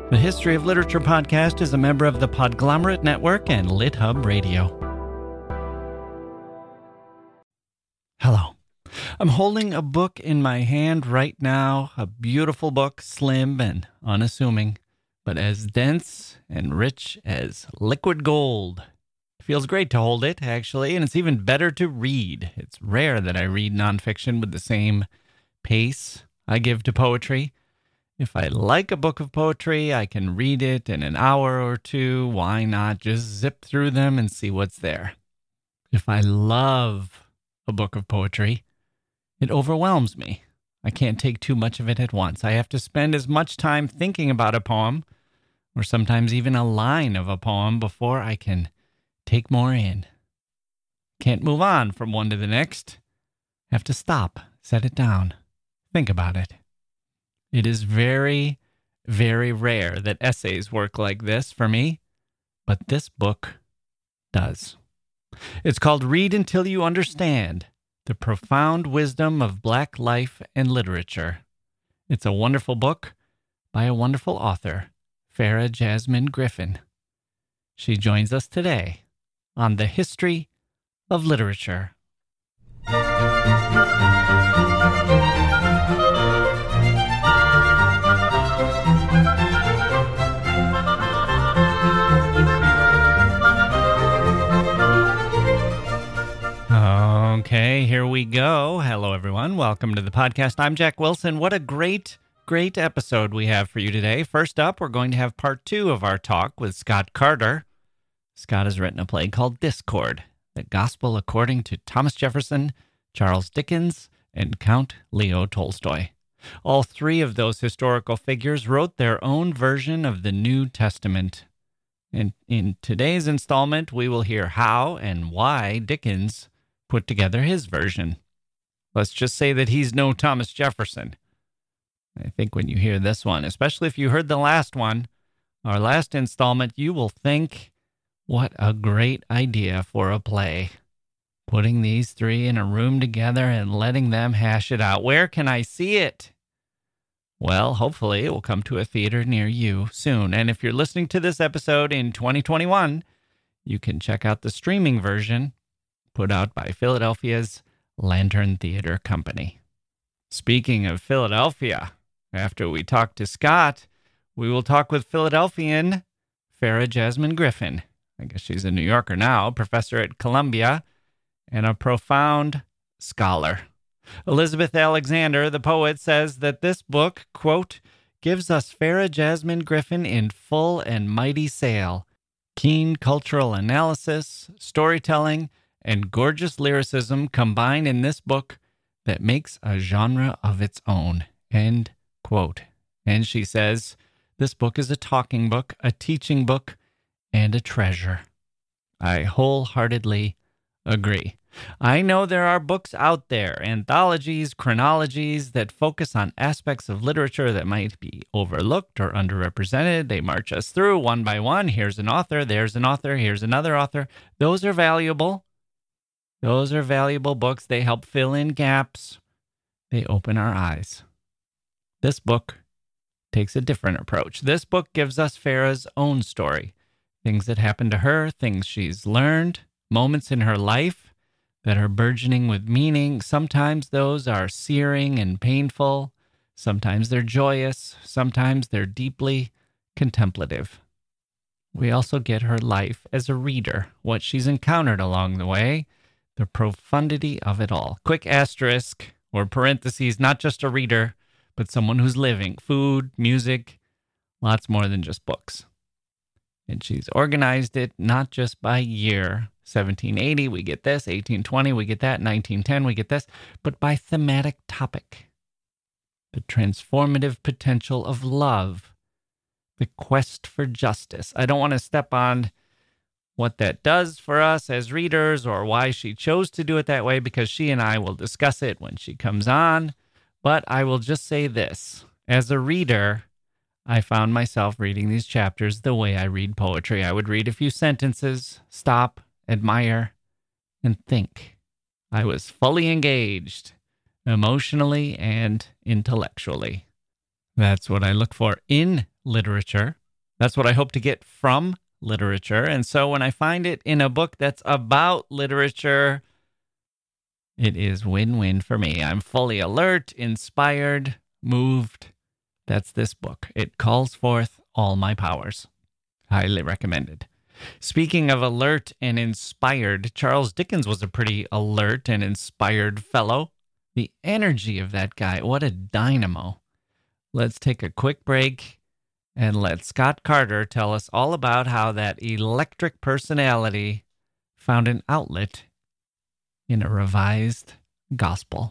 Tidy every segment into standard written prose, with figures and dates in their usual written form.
The History of Literature podcast is a member of the Podglomerate Network and LitHub Radio. Hello. I'm holding a book in my hand right now, a beautiful book, slim and unassuming, but as dense and rich as liquid gold. It feels great to hold it, actually, and it's even better to read. It's rare that I read nonfiction with the same pace I give to poetry. If I like a book of poetry, I can read it in an hour or two. Why not just zip through them and see what's there? If I love a book of poetry, it overwhelms me. I can't take too much of it at once. I have to spend as much time thinking about a poem, or sometimes even a line of a poem, before I can take more in. Can't move on from one to the next. Have to stop, set it down, think about it. It is very, very rare that essays work like this for me, but this book does. It's called Read Until You Understand: The Profound Wisdom of Black Life and Literature. It's a wonderful book by a wonderful author, Farah Jasmine Griffin. She joins us today on The History of Literature. Okay, here we go. Hello, everyone. Welcome to the podcast. I'm Jack Wilson. What a great episode we have for you today. First up, we're going to have part 2 of our talk with Scott Carter. Scott has written a play called Discord, the Gospel according to Thomas Jefferson, Charles Dickens, and Count Leo Tolstoy. All 3 of those historical figures wrote their own version of the New Testament. And in today's installment, we will hear how and why Dickens put together his version. Let's just say that he's no Thomas Jefferson. I think when you hear this one, especially if you heard the last one, our last installment, you will think, what a great idea for a play. Putting these 3 in a room together and letting them hash it out. Where can I see it? Well, hopefully it will come to a theater near you soon. And if you're listening to this episode in 2021, you can check out the streaming version put out by Philadelphia's Lantern Theater Company. Speaking of Philadelphia, after we talk to Scott, we will talk with Philadelphian Farah Jasmine Griffin. I guess she's a New Yorker now, professor at Columbia, and a profound scholar. Elizabeth Alexander, the poet, says that this book, quote, gives us Farah Jasmine Griffin in full and mighty sail, keen cultural analysis, storytelling, and gorgeous lyricism combine in this book that makes a genre of its own, end quote. And she says, this book is a talking book, a teaching book, and a treasure. I wholeheartedly agree. I know there are books out there, anthologies, chronologies, that focus on aspects of literature that might be overlooked or underrepresented. They march us through one by one. Here's an author, there's an author, here's another author. Those are valuable. Those are valuable books. They help fill in gaps. They open our eyes. This book takes a different approach. This book gives us Farah's own story. Things that happened to her, things she's learned, moments in her life that are burgeoning with meaning. Sometimes those are searing and painful. Sometimes they're joyous. Sometimes they're deeply contemplative. We also get her life as a reader, what she's encountered along the way, the profundity of it all. Quick asterisk or parentheses, not just a reader, but someone who's living. Food, music, lots more than just books. And she's organized it not just by year. 1780, we get this. 1820, we get that. 1910, we get this. But by thematic topic. The transformative potential of love. The quest for justice. I don't want to step on what that does for us as readers or why she chose to do it that way, because she and I will discuss it when she comes on. But I will just say this. As a reader, I found myself reading these chapters the way I read poetry. I would read a few sentences, stop, admire, and think. I was fully engaged, emotionally and intellectually. That's what I look for in literature. That's what I hope to get from literature. And so when I find it in a book that's about literature, it is win-win for me. I'm fully alert, inspired, moved. That's this book. It calls forth all my powers. Highly recommended. Speaking of alert and inspired, Charles Dickens was a pretty alert and inspired fellow. The energy of that guy, what a dynamo. Let's take a quick break and let Scott Carter tell us all about how that electric personality found an outlet in a revised gospel.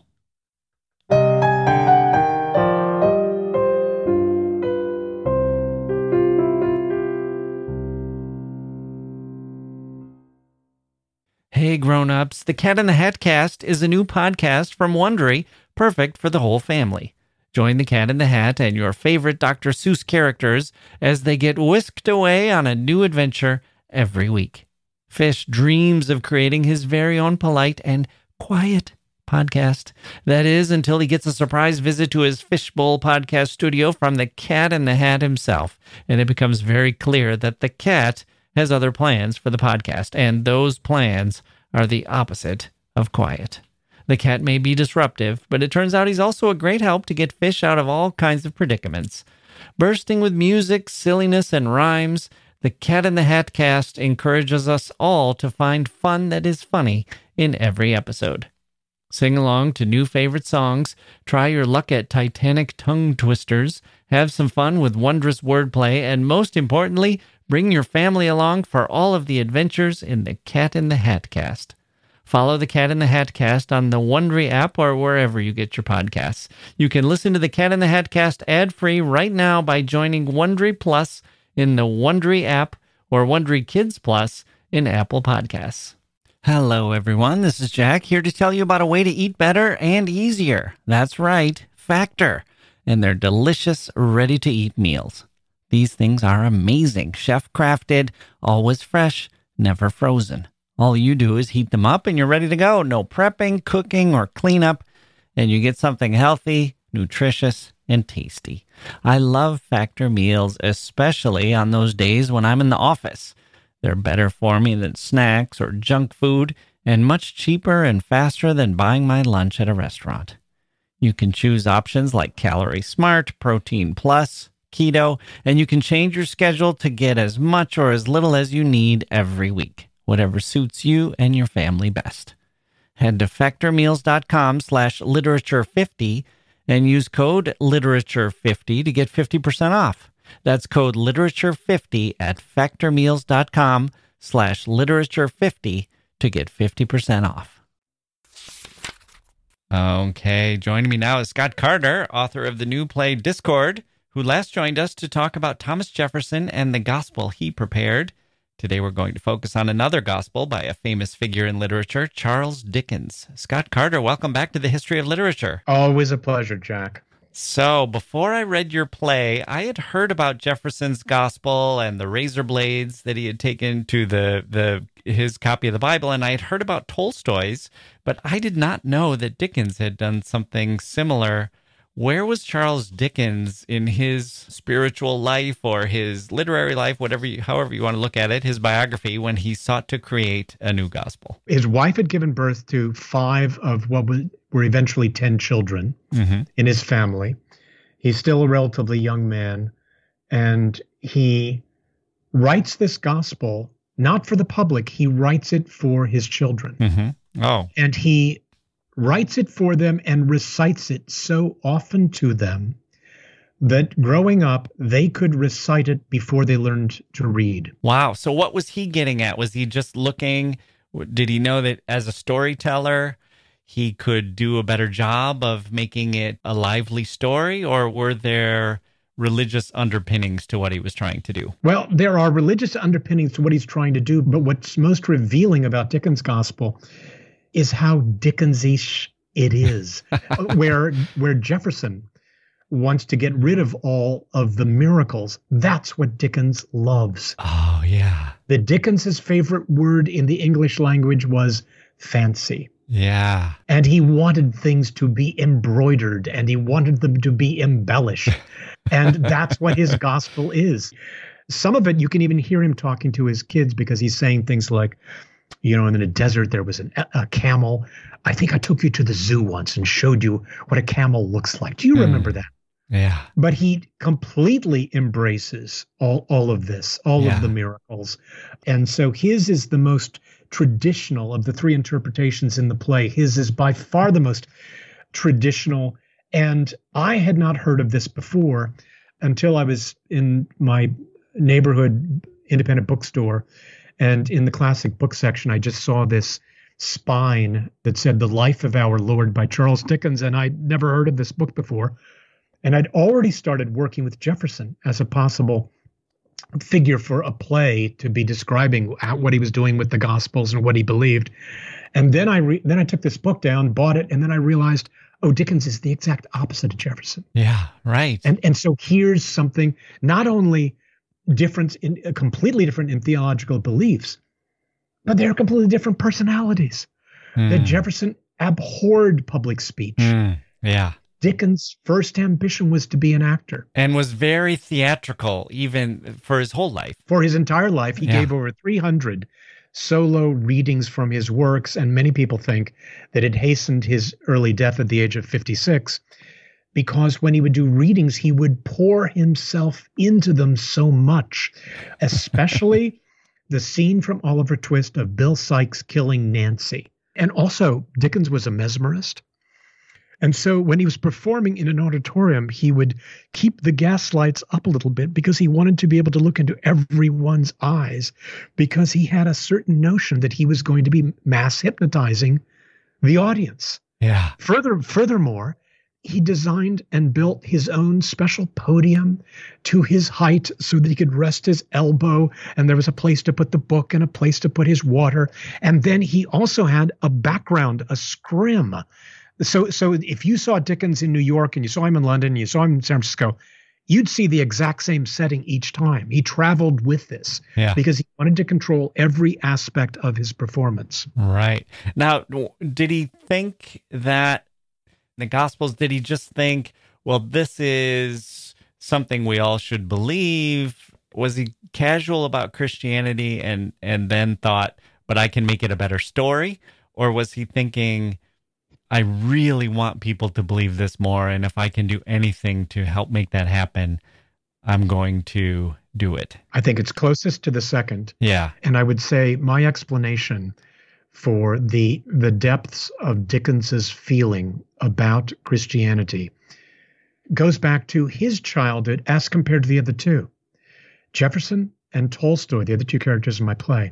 Hey grown-ups, the Cat in the Hat Cast is a new podcast from Wondery, perfect for the whole family. Join the Cat in the Hat and your favorite Dr. Seuss characters as they get whisked away on a new adventure every week. Fish dreams of creating his very own polite and quiet podcast. That is, until he gets a surprise visit to his Fishbowl podcast studio from the Cat in the Hat himself, and it becomes very clear that the cat has other plans for the podcast, and those plans are the opposite of quiet. The cat may be disruptive, but it turns out he's also a great help to get Fish out of all kinds of predicaments. Bursting with music, silliness, and rhymes, the Cat in the Hat Cast encourages us all to find fun that is funny in every episode. Sing along to new favorite songs, try your luck at Titanic tongue twisters, have some fun with wondrous wordplay, and most importantly, bring your family along for all of the adventures in the Cat in the Hat Cast. Follow the Cat in the Hat Cast on the Wondery app or wherever you get your podcasts. You can listen to the Cat in the Hat Cast ad-free right now by joining Wondery Plus in the Wondery app or Wondery Kids Plus in Apple Podcasts. Hello, everyone. This is Jack here to tell you about a way to eat better and easier. That's right, Factor, and their delicious, ready-to-eat meals. These things are amazing, chef-crafted, always fresh, never frozen. All you do is heat them up and you're ready to go. No prepping, cooking, or cleanup, and you get something healthy, nutritious, and tasty. I love Factor meals, especially on those days when I'm in the office. They're better for me than snacks or junk food, and much cheaper and faster than buying my lunch at a restaurant. You can choose options like Calorie Smart, Protein Plus, Keto, and you can change your schedule to get as much or as little as you need every week, whatever suits you and your family best. Head to factormeals.com/literature50 and use code literature50 to get 50% off. That's code literature50 at factormeals.com/literature50 to get 50% off. Okay, joining me now is Scott Carter, author of the new play Discord, who last joined us to talk about Thomas Jefferson and the gospel he prepared. Today we're going to focus on another gospel by a famous figure in literature, Charles Dickens. Scott Carter, welcome back to the History of Literature. Always a pleasure, Jack. So, before I read your play, I had heard about Jefferson's gospel and the razor blades that he had taken to his copy of the Bible, and I had heard about Tolstoy's, but I did not know that Dickens had done something similar. Where was Charles Dickens in his spiritual life or his literary life, however you want to look at it, his biography, when he sought to create a new gospel? His wife had given birth to 5 of what were eventually 10 children in his family. He's still a relatively young man, and he writes this gospel not for the public. He writes it for his children. Oh. And he writes it for them and recites it so often to them that growing up, they could recite it before they learned to read. Wow. So what was he getting at? Was he just looking, did he know that as a storyteller, he could do a better job of making it a lively story, or were there religious underpinnings to what he was trying to do? Well, there are religious underpinnings to what he's trying to do, but what's most revealing about Dickens' gospel is how Dickens-ish it is, where Jefferson wants to get rid of all of the miracles. That's what Dickens loves. Oh, yeah. The Dickens's favorite word in the English language was fancy. Yeah. And he wanted things to be embroidered and he wanted them to be embellished. And that's what his gospel is. Some of it, you can even hear him talking to his kids because he's saying things like, in the desert, there was a camel. I think I took you to the zoo once and showed you what a camel looks like. Do you remember that? Yeah. But he completely embraces all of this, all of the miracles. And so his is the most traditional of the three interpretations in the play. His is by far the most traditional. And I had not heard of this before until I was in my neighborhood independent bookstore. And in the classic book section, I just saw this spine that said The Life of Our Lord by Charles Dickens. And I'd never heard of this book before. And I'd already started working with Jefferson as a possible figure for a play to be describing what he was doing with the Gospels and what he believed. And then I took this book down, bought it, and then I realized, oh, Dickens is the exact opposite of Jefferson. Yeah, right. And so here's something not only completely different in theological beliefs, but they're completely different personalities. That Jefferson abhorred public speech. Yeah. Dickens' first ambition was to be an actor. And was very theatrical, even for his whole life. For his entire life, he gave over 300 solo readings from his works, and many people think that it hastened his early death at the age of 56, because when he would do readings, he would pour himself into them so much, especially the scene from Oliver Twist of Bill Sikes killing Nancy. And also, Dickens was a mesmerist. And so when he was performing in an auditorium, he would keep the gas lights up a little bit because he wanted to be able to look into everyone's eyes, because he had a certain notion that he was going to be mass hypnotizing the audience. Yeah. Furthermore, he designed and built his own special podium to his height so that he could rest his elbow, and there was a place to put the book and a place to put his water. And then he also had a background, a scrim. So if you saw Dickens in New York and you saw him in London, and you saw him in San Francisco, you'd see the exact same setting each time. He traveled with this because he wanted to control every aspect of his performance. Right. Now, did he think that the Gospels, did he just think, well, this is something we all should believe? Was he casual about Christianity and then thought, but I can make it a better story? Or was he thinking, I really want people to believe this more, and if I can do anything to help make that happen, I'm going to do it? I think it's closest to the second. Yeah. And I would say my explanation for the depths of Dickens's feeling about Christianity goes back to his childhood as compared to the other two. Jefferson and Tolstoy, the other two characters in my play,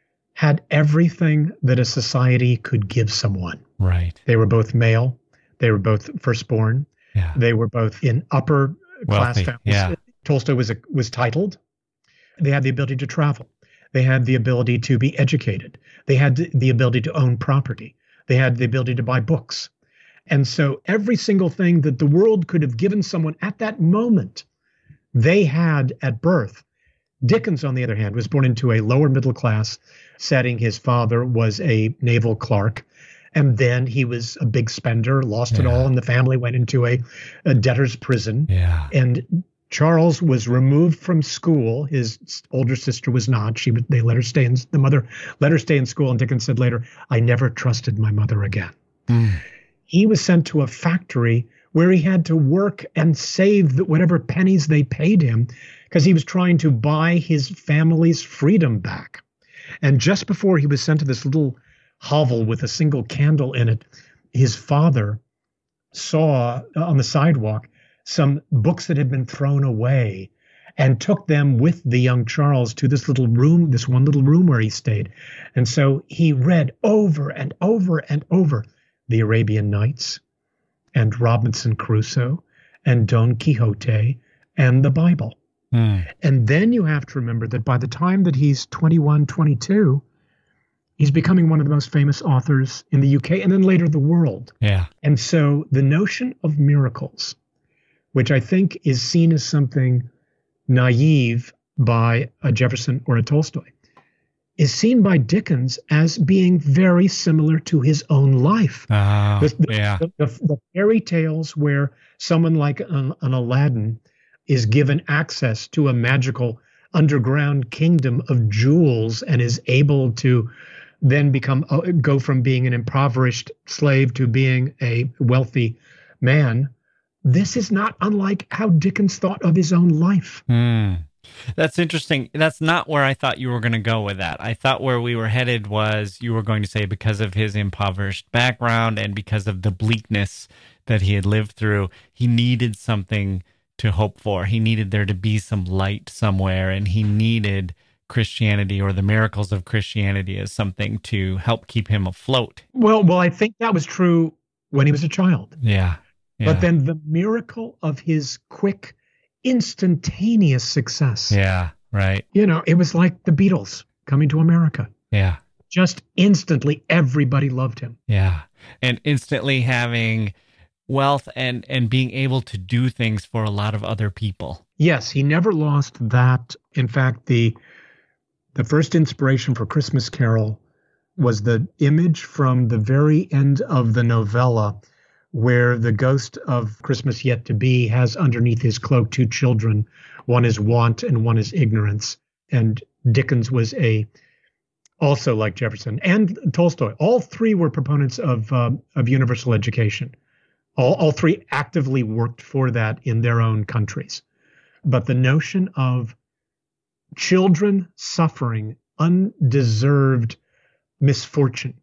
had everything that a society could give someone. Right. They were both male. They were both firstborn. Yeah. They were both in upper class families. Yeah. Tolstoy was titled. They had the ability to travel. They had the ability to be educated. They had the ability to own property. They had the ability to buy books. And so every single thing that the world could have given someone at that moment, they had at birth. Dickens, on the other hand, was born into a lower middle class setting. His father was a naval clerk, and then he was a big spender, lost it all, and the family went into a debtor's prison. Yeah. And Charles was removed from school. His older sister was not. The mother let her stay in school, and Dickens said later, I never trusted my mother again. He was sent to a factory where he had to work and save whatever pennies they paid him, because he was trying to buy his family's freedom back. And just before he was sent to this little hovel with a single candle in it, his father saw on the sidewalk some books that had been thrown away and took them with the young Charles to this one little room where he stayed. And so he read over and over and over the Arabian Nights and Robinson Crusoe and Don Quixote and the Bible. And then you have to remember that by the time that he's 21, 22, he's becoming one of the most famous authors in the UK and then later the world. Yeah. And so the notion of miracles, which I think is seen as something naive by a Jefferson or a Tolstoy, is seen by Dickens as being very similar to his own life. The fairy tales where someone like an Aladdin is given access to a magical underground kingdom of jewels and is able to then go from being an impoverished slave to being a wealthy man. This is not unlike how Dickens thought of his own life. That's interesting. That's not where I thought you were going to go with that. I thought where we were headed was you were going to say because of his impoverished background and because of the bleakness that he had lived through, he needed something to hope for. He needed there to be some light somewhere, and he needed Christianity or the miracles of Christianity as something to help keep him afloat. Well, I think that was true when he was a child. Yeah. But then the miracle of his quick, instantaneous success. Yeah, right. It was like the Beatles coming to America. Yeah. Just instantly, everybody loved him. Yeah. And instantly having wealth and being able to do things for a lot of other people. Yes, he never lost that. In fact, the first inspiration for Christmas Carol was the image from the very end of the novella where the ghost of Christmas Yet to Be has underneath his cloak two children. One is want and one is ignorance. And Dickens was also like Jefferson and Tolstoy. All three were proponents of universal education. All three actively worked for that in their own countries. But the notion of children suffering undeserved misfortune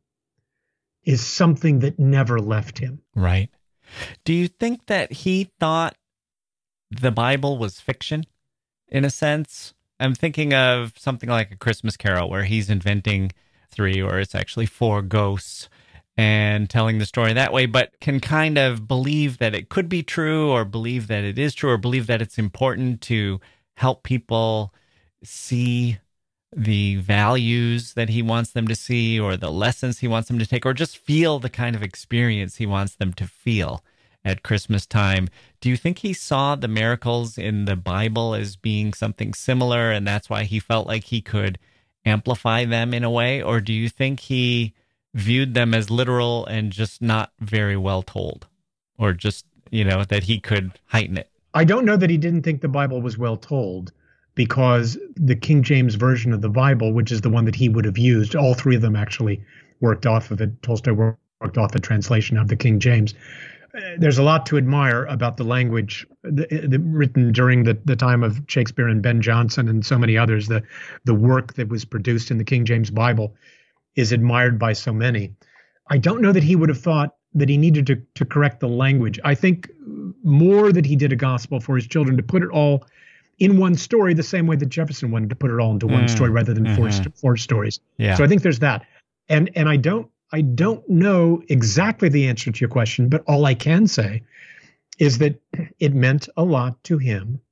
is something that never left him. Right. Do you think that he thought the Bible was fiction, in a sense? I'm thinking of something like A Christmas Carol, where he's inventing 3, or it's actually 4 ghosts and telling the story that way, but can kind of believe that it could be true, or believe that it is true, or believe that it's important to help people see the values that he wants them to see, or the lessons he wants them to take, or just feel the kind of experience he wants them to feel at Christmas time. Do you think he saw the miracles in the Bible as being something similar, and that's why he felt like he could amplify them in a way? Or do you think he viewed them as literal and just not very well told, or just, that he could heighten it? I don't know that he didn't think the Bible was well told, because the King James version of the Bible, which is the one that he would have used, all three of them actually worked off of it. Tolstoy worked off a translation of the King James. There's a lot to admire about the language written during the time of Shakespeare and Ben Jonson and so many others. The work that was produced in the King James Bible is admired by so many. I don't know that he would have thought that he needed to correct the language. I think more that he did a gospel for his children to put it all in one story, the same way that Jefferson wanted to put it all into one story rather than four stories. Yeah. So I think there's that. And I don't know exactly the answer to your question, but all I can say is that it meant a lot to him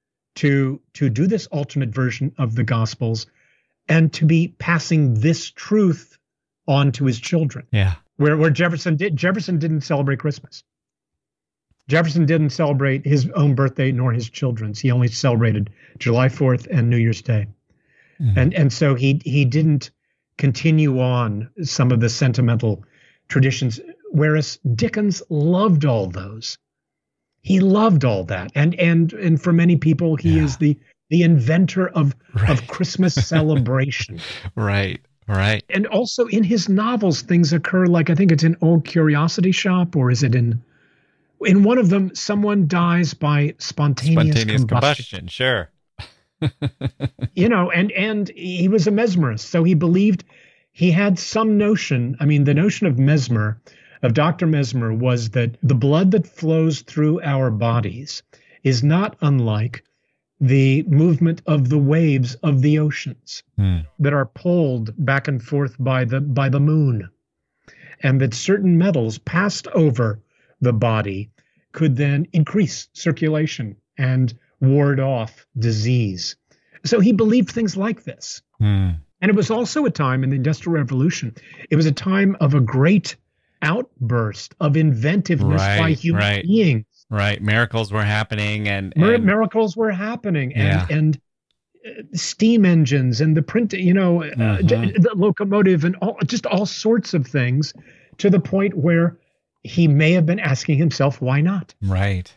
to do this alternate version of the Gospels and to be passing this truth on to his children. Yeah. Where Jefferson didn't celebrate Christmas. Jefferson didn't celebrate his own birthday nor his children's. He only celebrated July 4th and New Year's Day. And so he didn't continue on some of the sentimental traditions, whereas Dickens loved all those. He loved all that. And for many people, he is the inventor of Christmas celebration. Right. And also in his novels, things occur like, I think it's in Old Curiosity Shop, or is it in one of them, someone dies by spontaneous combustion. Sure. And he was a mesmerist. So he believed he had some notion. I mean, the notion of Mesmer, of Dr. Mesmer, was that the blood that flows through our bodies is not unlike the movement of the waves of the oceans that are pulled back and forth by the moon, and that certain metals passed over the body could then increase circulation and ward off disease. So he believed things like this. And it was also a time in the Industrial Revolution. It was a time of a great outburst of inventiveness by human beings. Right. Miracles were happening. And miracles were happening. And steam engines and the print, the locomotive and all sorts of things, to the point where he may have been asking himself, why not? Right.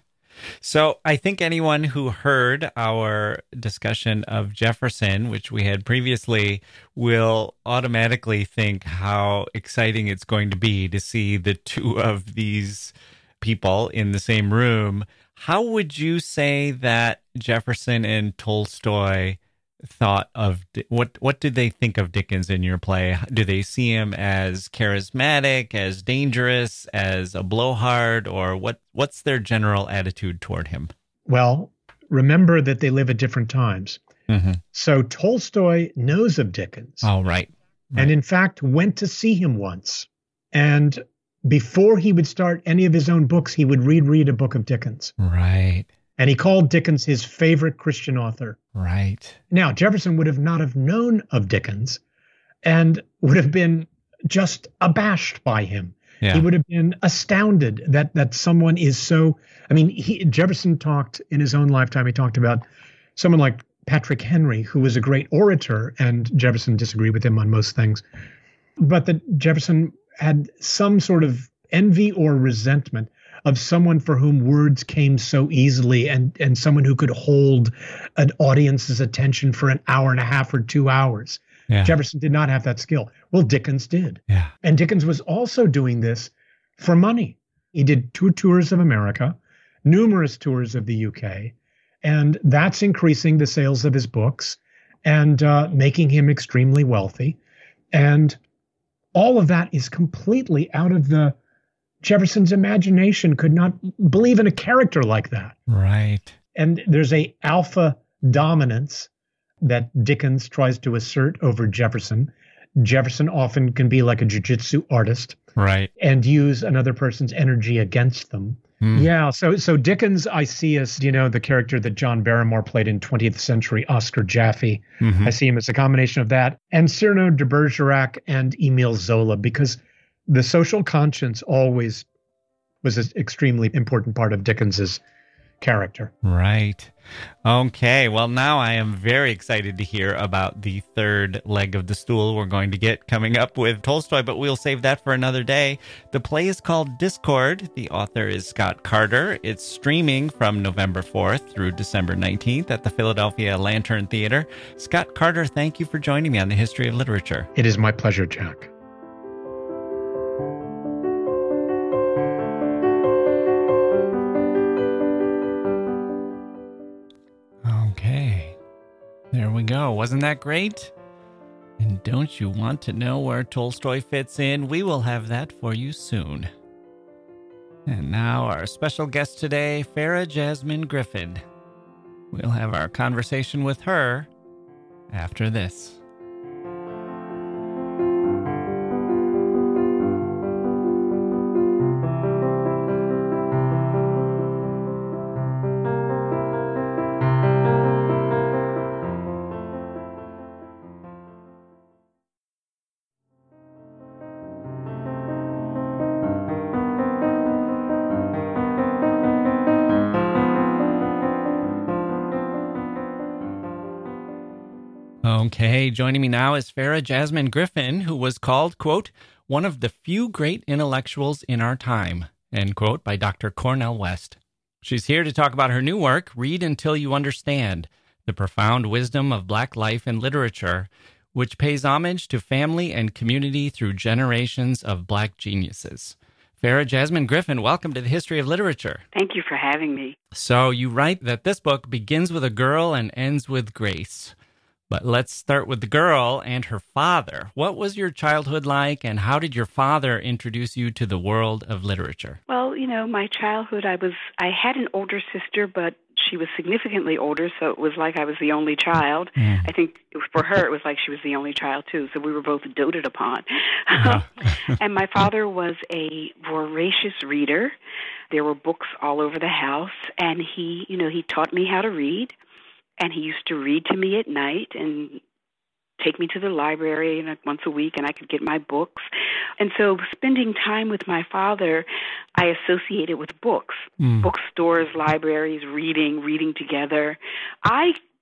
So I think anyone who heard our discussion of Jefferson, which we had previously, will automatically think how exciting it's going to be to see the two of these people in the same room. How would you say that Jefferson and Tolstoy thought of what did they think of Dickens in your play? Do they see him as charismatic, as dangerous, as a blowhard, or what's their general attitude toward him? Well, remember that they live at different times. Mm-hmm. So Tolstoy knows of Dickens. Oh, right. And in fact, went to see him once. And before he would start any of his own books, he would read a book of Dickens. Right. And he called Dickens his favorite Christian author. Right. Now, Jefferson would have not have known of Dickens and would have been just abashed by him. Yeah. He would have been astounded that someone is so... I mean, Jefferson talked in his own lifetime, he talked about someone like Patrick Henry, who was a great orator, and Jefferson disagreed with him on most things. But that Jefferson had some sort of envy or resentment of someone for whom words came so easily, and someone who could hold an audience's attention for an hour and a half or 2 hours. Yeah. Jefferson did not have that skill. Well, Dickens did. Yeah. And Dickens was also doing this for money. He did 2 tours of America, numerous tours of the UK, and that's increasing the sales of his books and making him extremely wealthy. And all of that is completely out of Jefferson's imagination could not believe in a character like that. Right. And there's a alpha dominance that Dickens tries to assert over Jefferson. Jefferson often can be like a jiu-jitsu artist. Right. And use another person's energy against them. Yeah. So Dickens, I see as, the character that John Barrymore played in 20th Century Oscar Jaffe. Mm-hmm. I see him as a combination of that and Cyrano de Bergerac and Émile Zola, because the social conscience always was an extremely important part of Dickens's character. Right. Okay. Well, now I am very excited to hear about the third leg of the stool we're going to get coming up with Tolstoy, but we'll save that for another day. The play is called Discord. The author is Scott Carter. It's streaming from November 4th through December 19th at the Philadelphia Lantern Theater. Scott Carter, thank you for joining me on the History of Literature. It is my pleasure, Jack. There we go. Wasn't that great? And don't you want to know where Tolstoy fits in? We will have that for you soon. And now our special guest today, Farah Jasmine Griffin. We'll have our conversation with her after this. Okay, joining me now is Farah Jasmine Griffin, who was called, quote, one of the few great intellectuals in our time, end quote, by Dr. Cornel West. She's here to talk about her new work, Read Until You Understand, The Profound Wisdom of Black Life and Literature, which pays homage to family and community through generations of Black geniuses. Farah Jasmine Griffin, welcome to the History of Literature. Thank you for having me. So you write that this book begins with a girl and ends with grace. But let's start with the girl and her father. What was your childhood like, and how did your father introduce you to the world of literature? Well, my childhood, I had an older sister, but she was significantly older, so it was like I was the only child. I think for her, it was like she was the only child, too, so we were both doted upon. And my father was a voracious reader. There were books all over the house, and he taught me how to read. And he used to read to me at night and take me to the library once a week, and I could get my books. And so spending time with my father, I associated with books, bookstores, libraries, reading together. I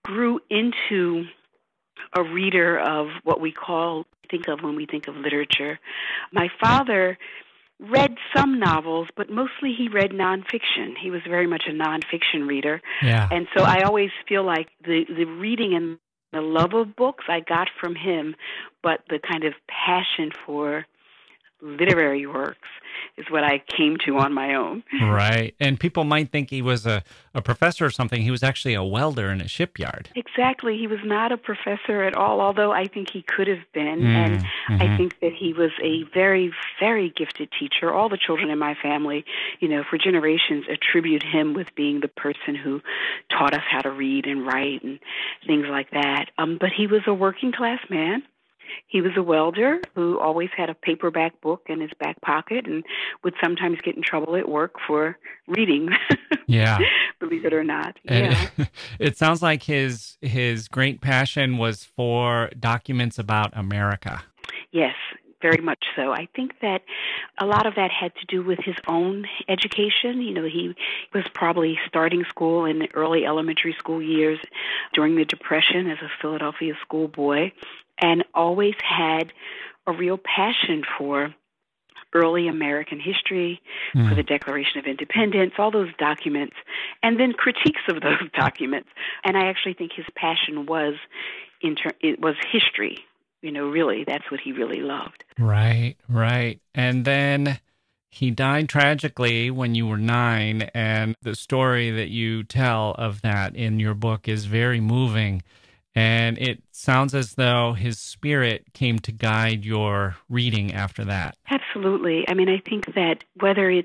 grew into a reader of what we think of when we think of literature. My father read some novels, but mostly he read nonfiction. He was very much a nonfiction reader. Yeah. And so I always feel like the reading and the love of books I got from him, but the kind of passion for literary works is what I came to on my own. Right. And people might think he was a professor or something. He was actually a welder in a shipyard. Exactly. He was not a professor at all, although I think he could have been. And I think that he was a very, very gifted teacher. All the children in my family, for generations attribute him with being the person who taught us how to read and write and things like that. But he was a working class man. He was a welder who always had a paperback book in his back pocket and would sometimes get in trouble at work for reading. Yeah. Believe it or not. And yeah. It sounds like his great passion was for documents about America. Yes, very much so. I think that a lot of that had to do with his own education. He was probably starting school in the early elementary school years during the Depression as a Philadelphia schoolboy, and always had a real passion for early American history, for the Declaration of Independence, all those documents, and then critiques of those documents. And I actually think his passion was it was history. Really, that's what he really loved. Right. And then he died tragically when you were 9, and the story that you tell of that in your book is very moving. And it sounds as though his spirit came to guide your reading after that. Absolutely. I mean, I think that whether it's,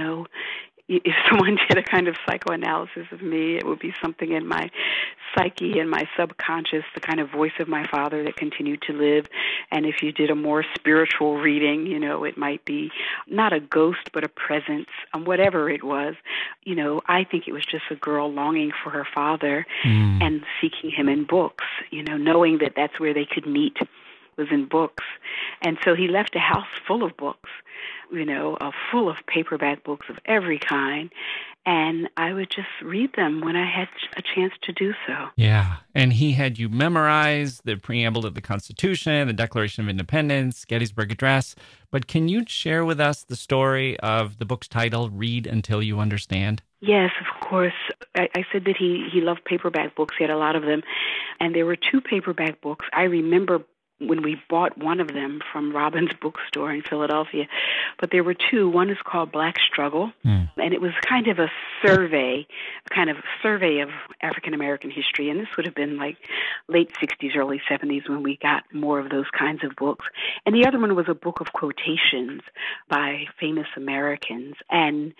if someone did a kind of psychoanalysis of me, it would be something in my psyche and my subconscious, the kind of voice of my father that continued to live. And if you did a more spiritual reading, it might be not a ghost, but a presence, whatever it was. I think it was just a girl longing for her father and seeking him in books, knowing that that's where they could meet was in books. And so he left a house full of books, full of paperback books of every kind. And I would just read them when I had a chance to do so. Yeah. And he had you memorize the preamble to the Constitution, the Declaration of Independence, Gettysburg Address. But can you share with us the story of the book's title, Read Until You Understand? Yes, of course. I said that he loved paperback books. He had a lot of them. And there were 2 paperback books. I remember when we bought one of them from Robbins Bookstore in Philadelphia. But there were 2. One is called Black Struggle, and it was kind of a survey of African-American history. And this would have been like late 60s, early 70s when we got more of those kinds of books. And the other one was a book of quotations by famous Americans. And,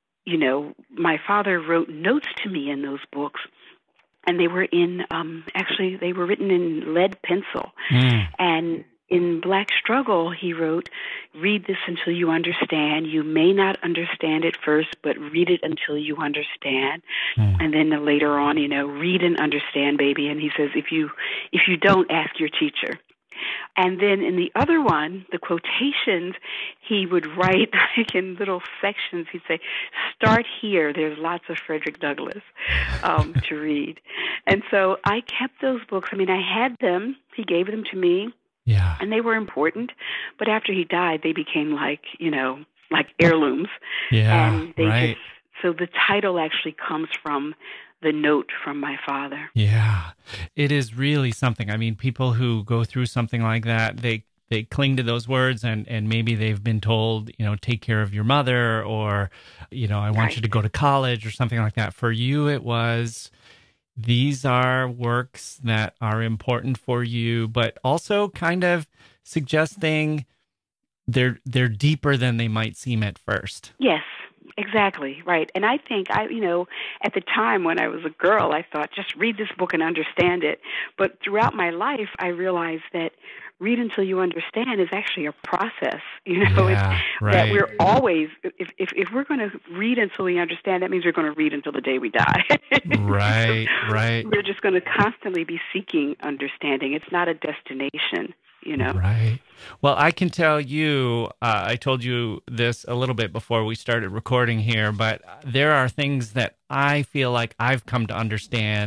my father wrote notes to me in those books. And they were they were written in lead pencil. And in Black Struggle, he wrote, read this until you understand. You may not understand it first, but read it until you understand. And then later on, read and understand, baby. And he says, if you don't, ask your teacher. And then in the other one, the quotations, he would write like in little sections. He'd say, start here. There's lots of Frederick Douglass to read. And so I kept those books. I mean, I had them. He gave them to me. Yeah. And they were important. But after he died, they became like heirlooms. Yeah, and right. So the title actually comes from the note from my father. Yeah, it is really something. I mean, people who go through something like that, they cling to those words and maybe they've been told, take care of your mother or, I want you to go to college or something like that. For you, it was, these are works that are important for you, but also kind of suggesting they're deeper than they might seem at first. Yes. Exactly, right. And I think, at the time when I was a girl, I thought, just read this book and understand it. But throughout my life, I realized that read until you understand is actually a process. Yeah, right. That we're always, if we're going to read until we understand, that means we're going to read until the day we die. Right. We're just going to constantly be seeking understanding. It's not a destination. Right. Well, I can tell you, I told you this a little bit before we started recording here, but there are things that I feel like I've come to understand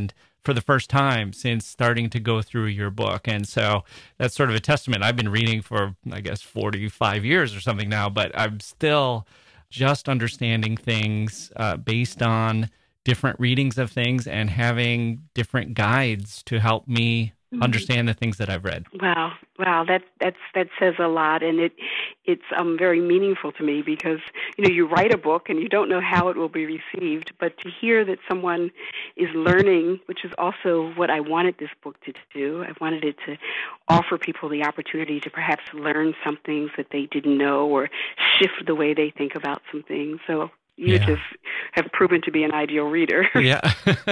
for the first time since starting to go through your book. And so that's sort of a testament. I've been reading for, I guess, 45 years or something now, but I'm still just understanding things based on different readings of things and having different guides to help me understand the things that I've read. Wow, that says a lot, and it's very meaningful to me because you write a book and you don't know how it will be received, but to hear that someone is learning, which is also what I wanted this book to do. I wanted it to offer people the opportunity to perhaps learn some things that they didn't know or shift the way they think about some things. So you just have proven to be an ideal reader. Yeah.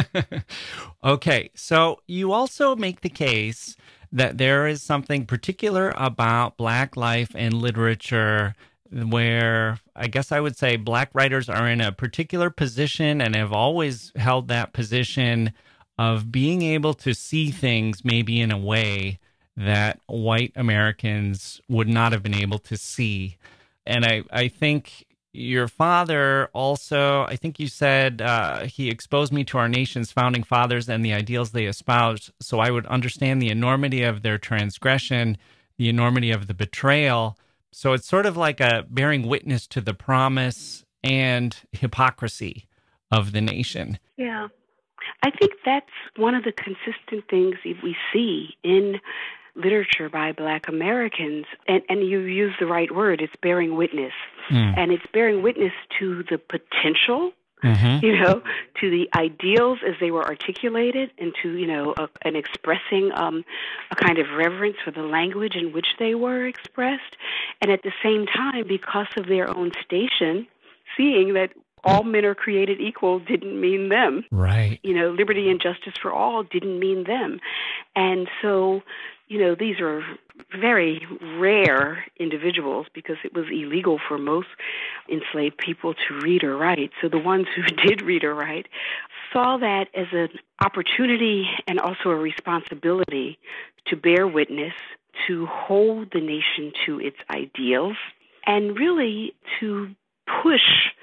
Okay. So you also make the case that there is something particular about Black life and literature where I guess I would say Black writers are in a particular position and have always held that position of being able to see things maybe in a way that white Americans would not have been able to see. And I think your father also, I think you said he exposed me to our nation's founding fathers and the ideals they espoused, so I would understand the enormity of their transgression, the enormity of the betrayal. So it's sort of like a bearing witness to the promise and hypocrisy of the nation. Yeah. I think that's one of the consistent things we see in literature by Black Americans, and you use the right word, it's bearing witness. And it's bearing witness to the potential, to the ideals as they were articulated, and to, and expressing a kind of reverence for the language in which they were expressed. And at the same time, because of their own station, seeing that all men are created equal didn't mean them. Right. Liberty and justice for all didn't mean them. And so, these are very rare individuals because it was illegal for most enslaved people to read or write. So the ones who did read or write saw that as an opportunity and also a responsibility to bear witness, to hold the nation to its ideals, and really to push,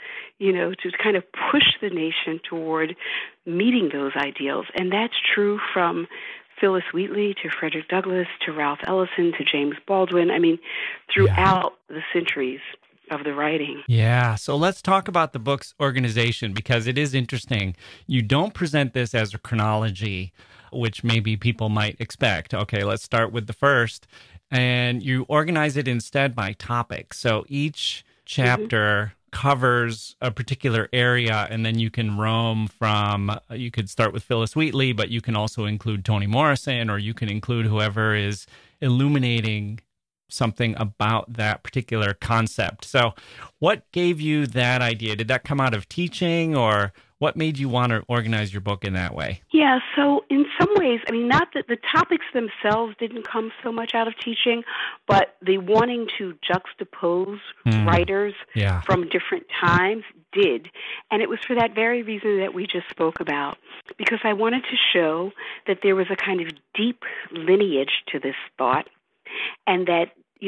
to kind of push the nation toward meeting those ideals. And that's true from Phyllis Wheatley to Frederick Douglass to Ralph Ellison to James Baldwin. I mean, throughout the centuries of the writing. Yeah. So let's talk about the book's organization because it is interesting. You don't present this as a chronology, which maybe people might expect. Okay, let's start with the first. And you organize it instead by topic. So each chapter covers a particular area, and then you can roam from, you could start with Phyllis Wheatley, but you can also include Toni Morrison, or you can include whoever is illuminating something about that particular concept. So what gave you that idea? Did that come out of teaching, or what made you want to organize your book in that way? Yeah, so in some ways, I mean, not that the topics themselves didn't come so much out of teaching, but the wanting to juxtapose writers from different times did. And it was for that very reason that we just spoke about, because I wanted to show that there was a kind of deep lineage to this thought, and that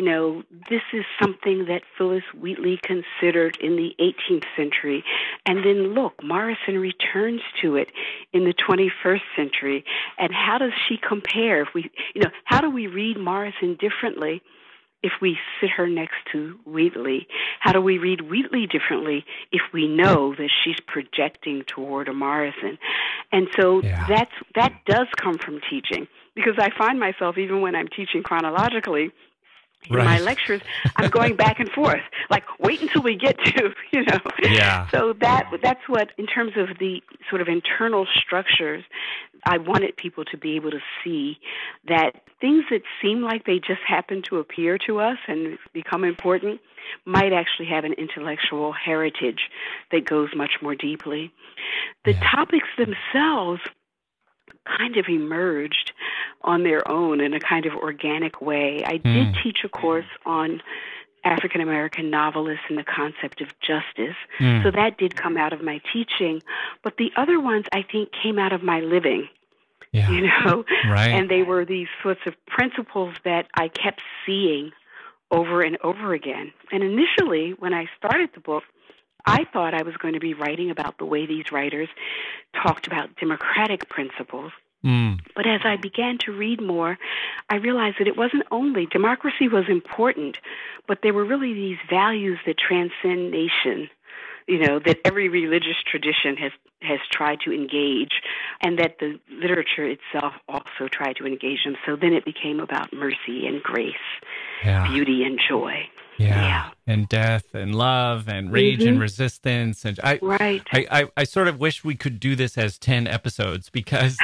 this is something that Phyllis Wheatley considered in the 18th century. And then look, Morrison returns to it in the 21st century. And how does she compare? If we, how do we read Morrison differently if we sit her next to Wheatley? How do we read Wheatley differently if we know that she's projecting toward a Morrison? And so that does come from teaching, because I find myself, even when I'm teaching chronologically, in my lectures, I'm going back and forth. Like, wait until we get to, Yeah. So that's what, in terms of the sort of internal structures, I wanted people to be able to see that things that seem like they just happen to appear to us and become important might actually have an intellectual heritage that goes much more deeply. The topics themselves kind of emerged on their own in a kind of organic way. I did teach a course on African American novelists and the concept of justice, so that did come out of my teaching. But the other ones, I think, came out of my living. Right. And they were these sorts of principles that I kept seeing over and over again. And initially, when I started the book, I thought I was going to be writing about the way these writers talked about democratic principles. But as I began to read more, I realized that it wasn't only democracy was important, but there were really these values that transcend nation, that every religious tradition has tried to engage, and that the literature itself also tried to engage them. So then it became about mercy and grace, beauty and joy. Yeah. And death and love and rage and resistance. And I sort of wish we could do this as 10 episodes because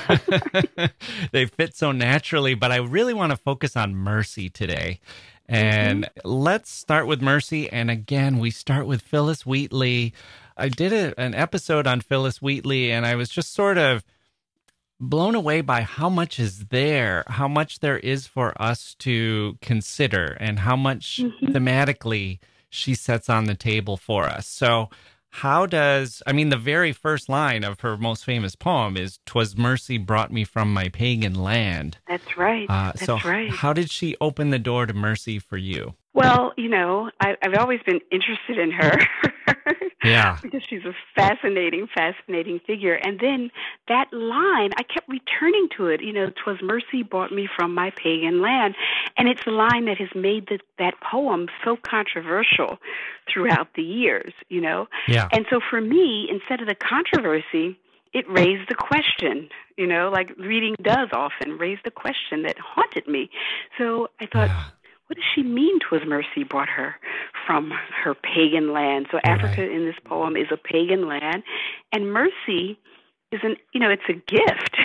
they fit so naturally. But I really want to focus on mercy today. And let's start with mercy. And again, we start with Phillis Wheatley. I did an episode on Phillis Wheatley, and I was just sort of blown away by how much is there, how much there is for us to consider, and how much thematically she sets on the table for us. So the very first line of her most famous poem is, "'Twas mercy brought me from my pagan land." That's right. That's right. How did she open the door to mercy for you? Well, I've always been interested in her. Yeah. Because she's a fascinating figure. And then that line, I kept returning to it, "'Twas mercy brought me from my pagan land." And it's a line that has made that poem so controversial throughout the years, Yeah. And so for me, instead of the controversy, it raised the question, like reading does often raise the question that haunted me. So I thought, what does she mean 'twas mercy brought her from her pagan land? So Africa in this poem is a pagan land, and mercy is it's a gift.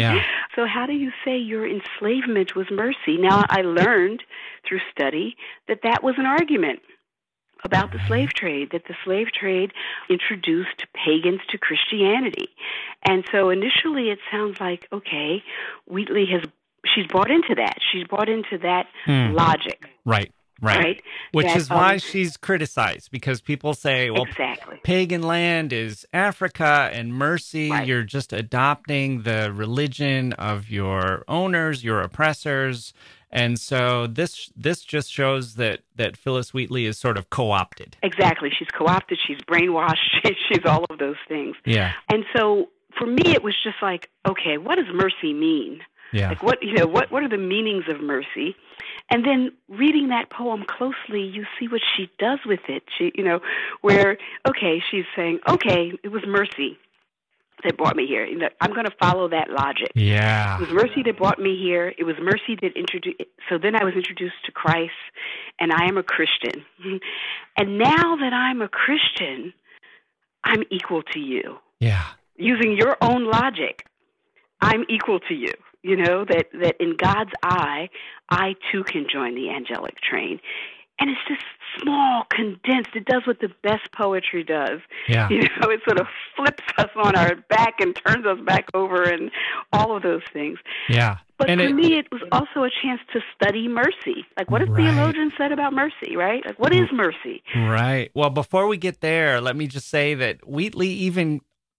So how do you say your enslavement was mercy? Now, I learned through study that was an argument about the slave trade, that the slave trade introduced pagans to Christianity. And so initially it sounds like, okay, Wheatley she's bought into that. She's bought into that logic. Right. Which is why she's criticized, because people say, well, pagan land is Africa, and mercy, you're just adopting the religion of your owners, your oppressors. And so this just shows that Phillis Wheatley is sort of co-opted. Exactly. She's co-opted. She's brainwashed. She's all of those things. Yeah. And so for me, it was just like, okay, what does mercy mean? Yeah. Like what are the meanings of mercy? And then reading that poem closely, you see what she does with it. She, where, okay, she's saying, okay, it was mercy that brought me here. I'm going to follow that logic. Yeah. It was mercy that brought me here. It was mercy that introduced. So then I was introduced to Christ, and I am a Christian. And now that I'm a Christian, I'm equal to you. Yeah. Using your own logic, I'm equal to you. That in God's eye, I too can join the angelic train. And it's just small, condensed. It does what the best poetry does. Yeah. It sort of flips us on our back and turns us back over and all of those things. Yeah. But for me, it was also a chance to study mercy. Like, what have theologians said about mercy, right? Like, what is mercy? Right. Well, before we get there, let me just say that Wheatley even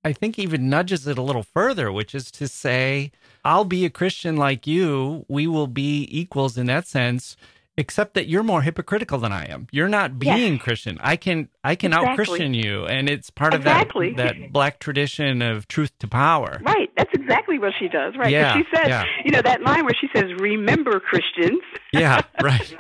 nudges it a little further, which is to say, I'll be a Christian like you. We will be equals in that sense, except that you're more hypocritical than I am. You're not being Christian. I can out-Christian you, and it's part of that Black tradition of truth to power. Right. That's exactly what she does, right? Yeah, she says, that line where she says, "Remember, Christians." Yeah, right.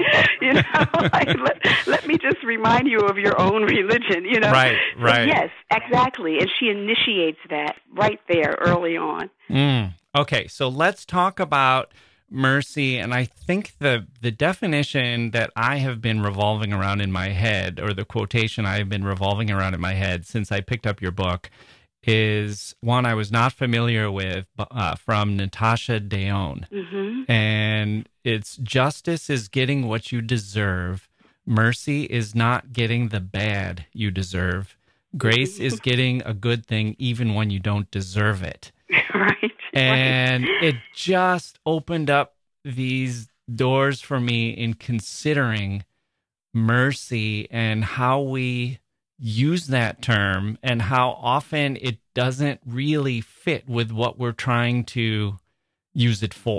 Let me just remind you of your own religion, Right. So yes, exactly. And she initiates that right there early on. Okay, so let's talk about mercy. And I think the definition that I have been revolving around in my head, or the quotation I have been revolving around in my head since I picked up your book, is one I was not familiar with, from Natasha Deone. And it's, "Justice is getting what you deserve. Mercy is not getting the bad you deserve. Grace is getting a good thing even when you don't deserve it." Right. And it just opened up these doors for me in considering mercy and how we use that term and how often it doesn't really fit with what we're trying to use it for.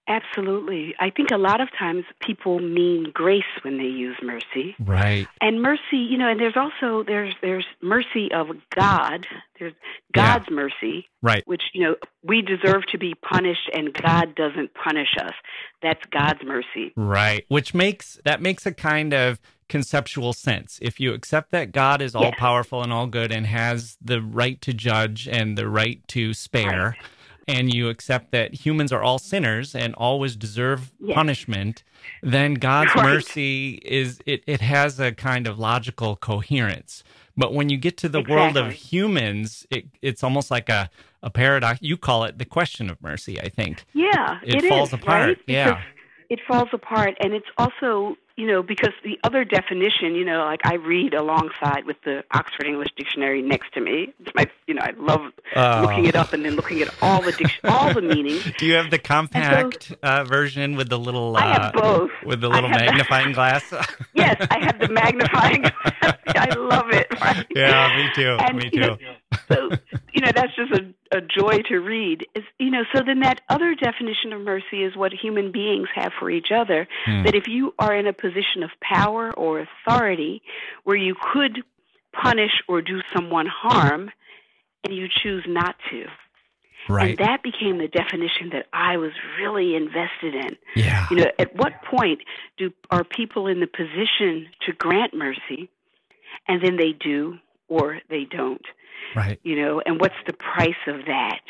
Absolutely. I think a lot of times people mean grace when they use mercy. Right. And mercy, and there's also there's mercy of God. There's God's mercy, right, which, we deserve to be punished and God doesn't punish us. That's God's mercy. Right. Which makes a kind of conceptual sense. If you accept that God is all powerful and all good and has the right to judge and the right to spare, right, and you accept that humans are all sinners and always deserve punishment, then God's mercy it has a kind of logical coherence. But when you get to the world of humans, it's almost like a paradox. You call it the question of mercy, I think. Yeah, it falls apart. Right? Yeah. Because it falls apart, and it's also, because the other definition, like I read alongside with the Oxford English Dictionary next to me. It's my, I love looking it up and then looking at all the meanings. Do you have the compact version with the little? I have both. With the little magnifying glass. Yes, I have the magnifying glass. I love it. Right? Yeah, me too. And, me too. So, that's just a joy to read. So then that other definition of mercy is what human beings have for each other, that if you are in a position of power or authority where you could punish or do someone harm and you choose not to. Right. And that became the definition that I was really invested in. Yeah. At what point are people in the position to grant mercy, and then they do or they don't? Right. And what's the price of that?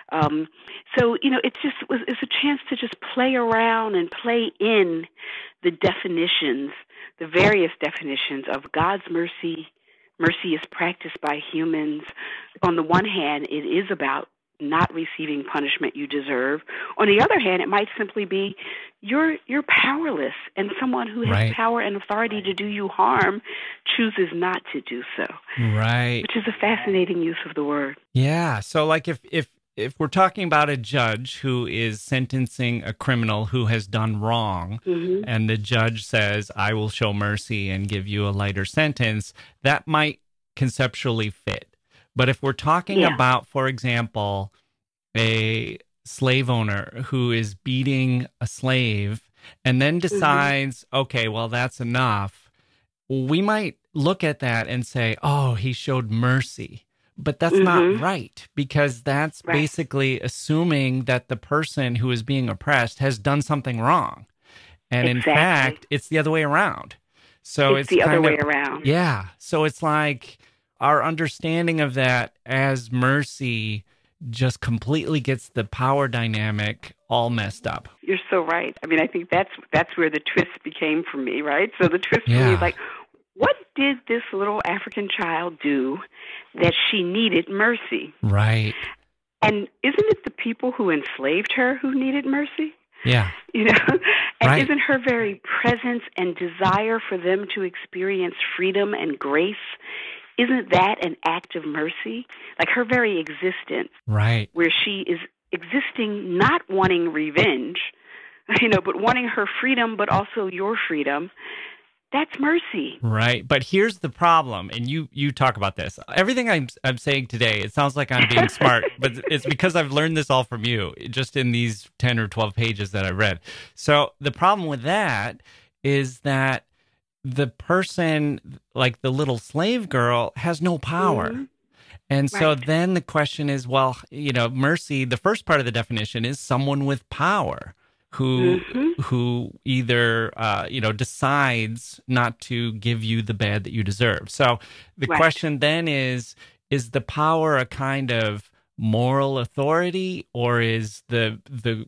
So, it's a chance to just play around and play in the definitions, the various definitions of God's mercy. Mercy is practiced by humans. On the one hand, it is about not receiving punishment you deserve. On the other hand, it might simply be you're powerless, and someone who has power and authority to do you harm chooses not to do so. Right. Which is a fascinating use of the word. Yeah. So like if we're talking about a judge who is sentencing a criminal who has done wrong, and the judge says, I will show mercy and give you a lighter sentence, that might conceptually fit. But if we're talking about, for example, a slave owner who is beating a slave and then decides, okay, well, that's enough, we might look at that and say, oh, he showed mercy. But that's not right, because that's basically assuming that the person who is being oppressed has done something wrong. And in fact, it's the other way around. So it's the other way around. Yeah. So it's like our understanding of that as mercy just completely gets the power dynamic all messed up. You're so right. I mean, I think that's where the twist became for me, right? So the twist for me is like, what did this little African child do that she needed mercy? Right. And isn't it the people who enslaved her who needed mercy? Yeah. And isn't her very presence and desire for them to experience freedom and grace, isn't that an act of mercy? Like her very existence. Right. Where she is existing, not wanting revenge, but wanting her freedom, but also your freedom. That's mercy. Right. But here's the problem, and you talk about this. Everything I'm saying today, it sounds like I'm being smart, but it's because I've learned this all from you, just in these 10 or 12 pages that I read. So the problem with that is that the person, like the little slave girl, has no power. And so then the question is, well, mercy, the first part of the definition is someone with power who either, decides not to give you the bad that you deserve. So the question then is the power a kind of moral authority, or is the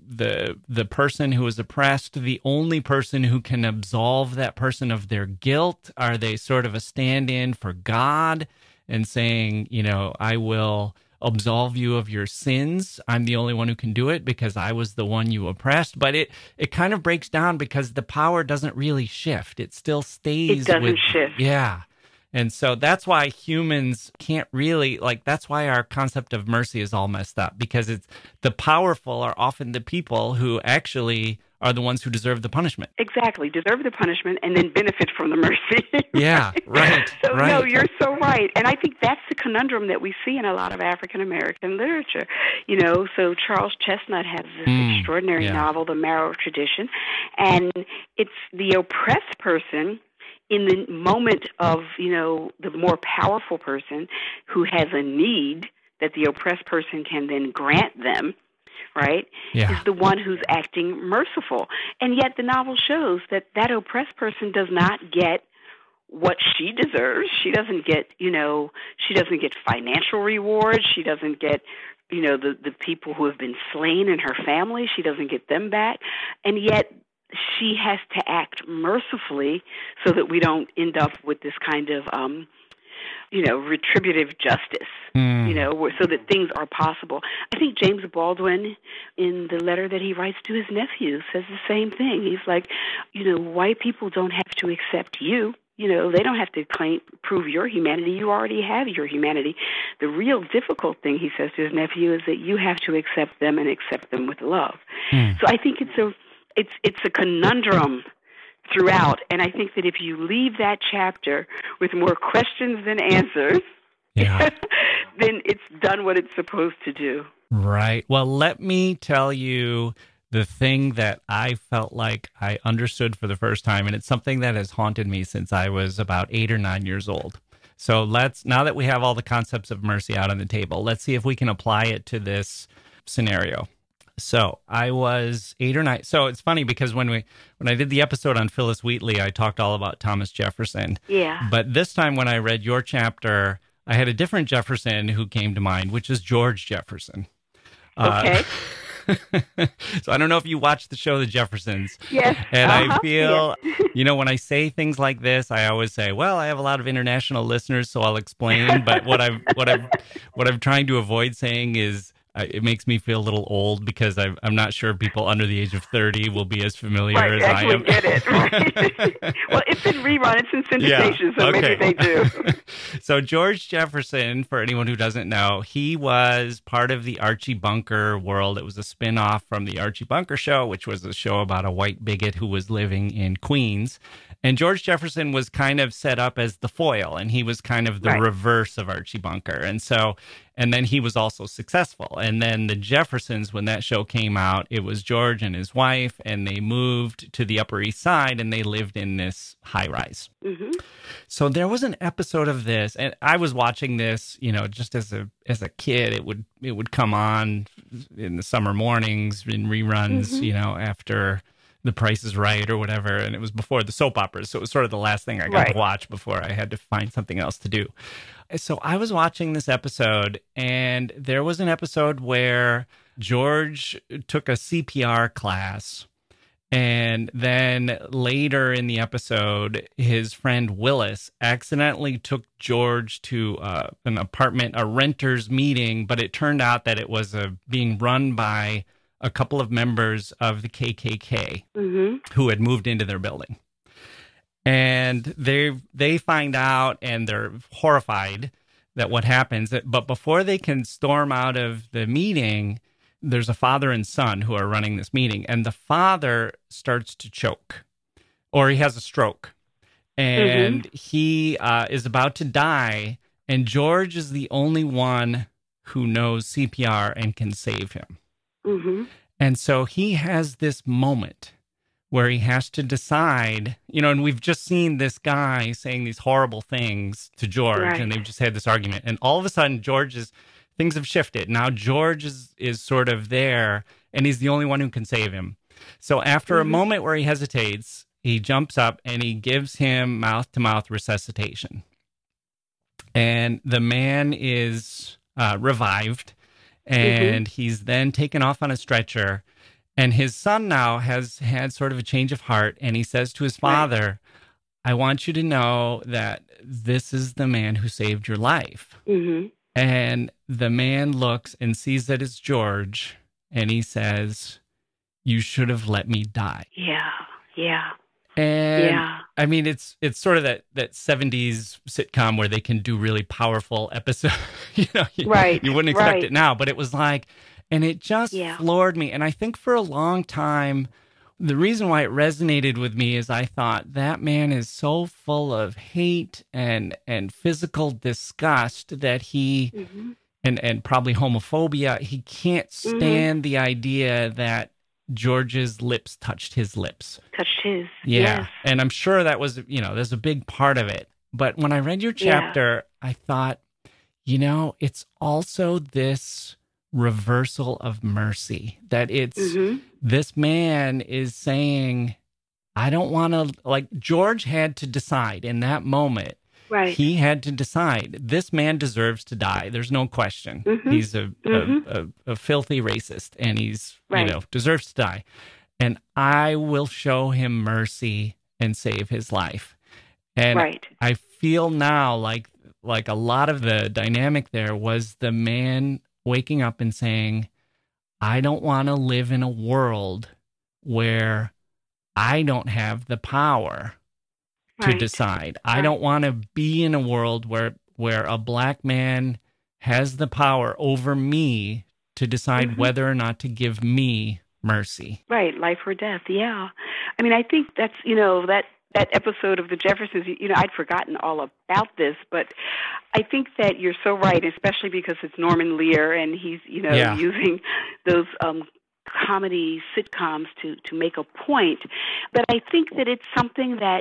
person who is oppressed the only person who can absolve that person of their guilt? Are they sort of a stand-in for God and saying, I will absolve you of your sins. I'm the only one who can do it because I was the one you oppressed. But it kind of breaks down because the power doesn't really shift. It still stays. It doesn't shift. Yeah. And so that's why humans can't really, that's why our concept of mercy is all messed up, because it's the powerful are often the people who actually are the ones who deserve the punishment. Exactly. Deserve the punishment and then benefit from the mercy. Yeah, right. So, right. no, you're so right. And I think that's the conundrum that we see in a lot of African-American literature. So Charles Chestnut has this extraordinary novel, The Marrow of Tradition, and it's the oppressed person in the moment of, the more powerful person who has a need that the oppressed person can then grant them, right, is the one who's acting merciful. And yet the novel shows that that oppressed person does not get what she deserves. She doesn't get, she doesn't get financial rewards. She doesn't get, the people who have been slain in her family. She doesn't get them back. And yet she has to act mercifully so that we don't end up with this kind of, retributive justice, so that things are possible. I think James Baldwin, in the letter that he writes to his nephew, says the same thing. He's like, white people don't have to accept you. They don't have to prove your humanity. You already have your humanity. The real difficult thing, he says to his nephew, is that you have to accept them and accept them with love. So I think it's a conundrum throughout, and I think that if you leave that chapter with more questions than answers, then it's done what it's supposed to do. Right. Well, let me tell you the thing that I felt like I understood for the first time, and it's something that has haunted me since I was about 8 or 9 years old. So now that we have all the concepts of mercy out on the table, let's see if we can apply it to this scenario. So I was 8 or 9. So it's funny because when I did the episode on Phyllis Wheatley, I talked all about Thomas Jefferson. Yeah. But this time when I read your chapter, I had a different Jefferson who came to mind, which is George Jefferson. Okay. So I don't know if you watched the show The Jeffersons. Yes. And I feel, when I say things like this, I always say, well, I have a lot of international listeners, so I'll explain. But what I'm trying to avoid saying is, it makes me feel a little old because I'm not sure people under the age of 30 will be as familiar as I am. Get it. Right. Well, it's in rerun. It's in syndication, so maybe they do. So George Jefferson, for anyone who doesn't know, he was part of the Archie Bunker world. It was a spinoff from the Archie Bunker Show, which was a show about a white bigot who was living in Queens. And George Jefferson was kind of set up as the foil, and he was kind of the reverse of Archie Bunker. And then he was also successful. And then the Jeffersons, when that show came out, it was George and his wife, and they moved to the Upper East Side, and they lived in this high-rise. Mm-hmm. So there was an episode of this, and I was watching this, just as a kid. It would come on in the summer mornings in reruns, after The Price is Right or whatever, and it was before the soap operas, so it was sort of the last thing I got to watch before I had to find something else to do. So I was watching this episode, and there was an episode where George took a CPR class, and then later in the episode, his friend Willis accidentally took George to an apartment, a renter's meeting, but it turned out that it was being run by a couple of members of the KKK who had moved into their building. And they find out, and they're horrified that what happens. But before they can storm out of the meeting, there's a father and son who are running this meeting. And the father starts to choke, or he has a stroke. And he is about to die. And George is the only one who knows CPR and can save him. Mm-hmm. And so he has this moment where he has to decide, and we've just seen this guy saying these horrible things to George, and they've just had this argument. And all of a sudden, things have shifted. Now George is sort of there, and he's the only one who can save him. So after a moment where he hesitates, he jumps up and he gives him mouth-to-mouth resuscitation. And the man is revived. And he's then taken off on a stretcher. And his son now has had sort of a change of heart. And he says to his father, I want you to know that this is the man who saved your life. Mm-hmm. And the man looks and sees that it's George. And he says, you should have let me die. Yeah. And I mean, it's sort of that 70s sitcom where they can do really powerful episodes. You wouldn't expect it now, but it was like, and it just floored me. And I think for a long time, the reason why it resonated with me is I thought that man is so full of hate and physical disgust that he and probably homophobia. He can't stand the idea that George's lips touched his lips. Touched his. Yeah. Yes. And I'm sure that was, there's a big part of it. But when I read your chapter, I thought, it's also this reversal of mercy, that it's this man is saying, I don't want to, like George had to decide in that moment. Right. He had to decide this man deserves to die. There's no question. He's a filthy racist, and he's, deserves to die. And I will show him mercy and save his life. And I feel now like a lot of the dynamic there was the man waking up and saying, I don't want to live in a world where I don't have the power to decide. I don't want to be in a world where a black man has the power over me to decide whether or not to give me mercy. Right, life or death, yeah. I mean, I think that's, that episode of the Jeffersons, I'd forgotten all about this, but I think that you're so right, especially because it's Norman Lear and he's, using those comedy sitcoms to make a point. But I think that it's something that,